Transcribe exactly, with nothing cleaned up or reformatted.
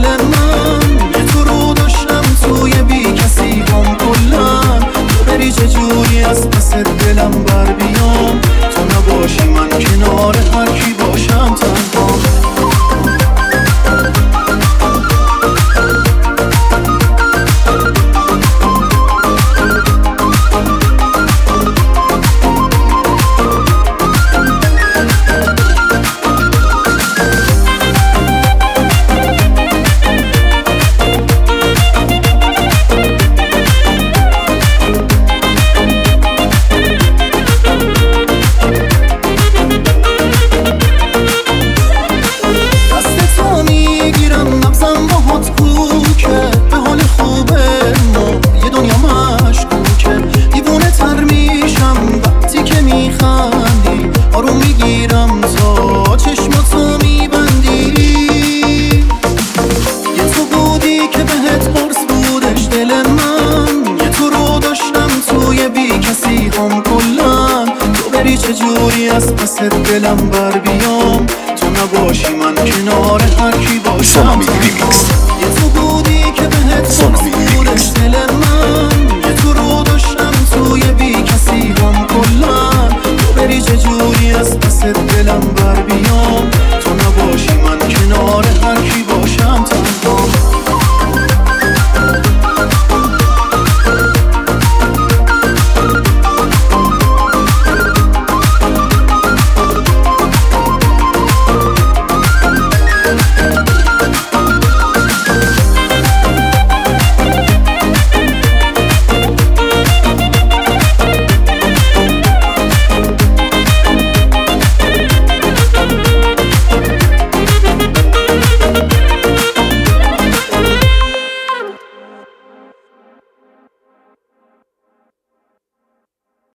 من. یه تو رو داشتم توی بی کسی هم کلن، تو بری چجوری از پس دلم بر بیام. تو نباشی من کنار هر کی باشم تنها. چجوری از پس دلم بر